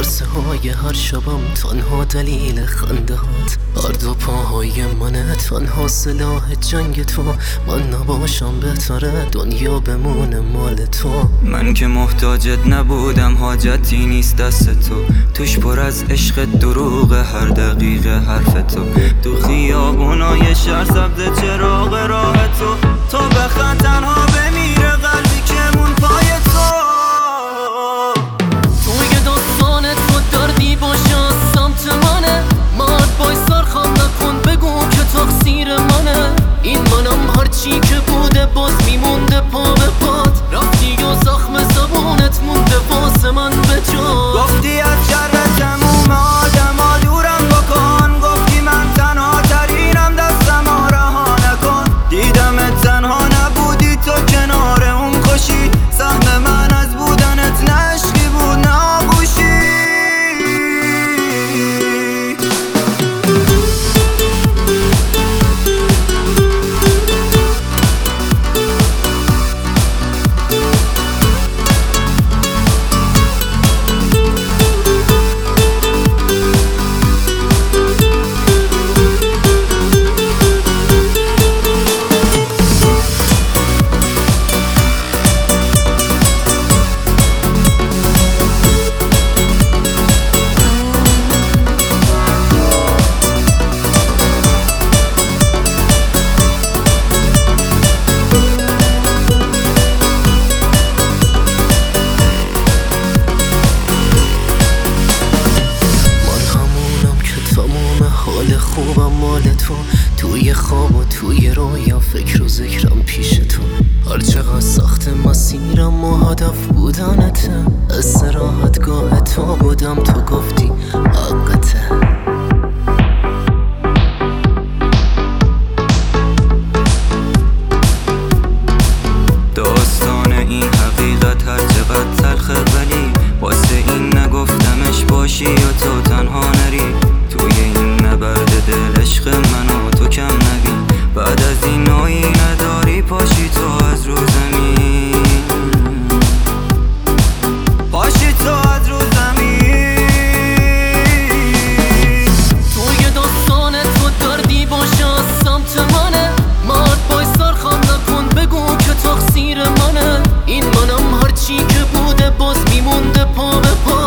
ترسه های هر شبم تنها دلیل خنده هات. هر دو پاهای منه تنها سلاح جنگ تو. من نباشم بهتره دنیا بمونه مال تو. من که محتاجت نبودم حاجتی نیست دست تو. توش پر از عشق دروغ هر دقیقه حرف تو خیابونای شهر سبز چراغ راه تو بخند تنها بمیره قلبی که مون پای تو. توی داستان تو دردی باشه از سمت منه. مرد بایستر خم نکن بگو که تقصیر منه. این منم هرچی که بوده باز میمونده پا به پات. رفتی و زخم زبونت مونده واسه من به جا. گفتی از شر تموم آدما دورم بکن. گفتی من تنها ترینم دستم رها نکن. دیدم تنها نبودی تو کنار اون کشی. سهم من از بودنت نه عشقی بود نه آغوشی. حال خوبم مال تو. توی خواب و توی رویا فکر و ذکرم پیش تو. هر چقدر سخت مسیرم و هدف بودنته. استراحتگاه تو بودم تو گفتی حقته. داستان این حقیقت هر چقدر تلخه ولی واسه این نگفتمش باشی یا تو تنها نری. توی این نبرد دل عشق من و تو کم نبین. بعد از این نوعی نداری پاشی تو از رو زمین. پاشی تو از رو زمین. توی داستان تو دردی باشه از سمت منه. مرد بایستر خم نکن بگو که تقصیر منه. این منم هرچی که بوده باز میمونده پا به پا.